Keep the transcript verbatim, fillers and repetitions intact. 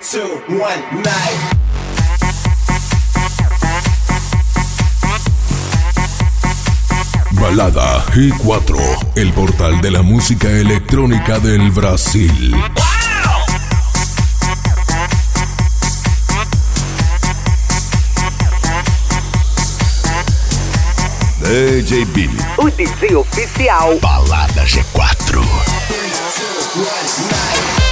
two, one, night. Balada G cuatro, el portal de la música electrónica del Brasil. D J Billy, o D J oficial. Balada G quatro. Three, two, one, night.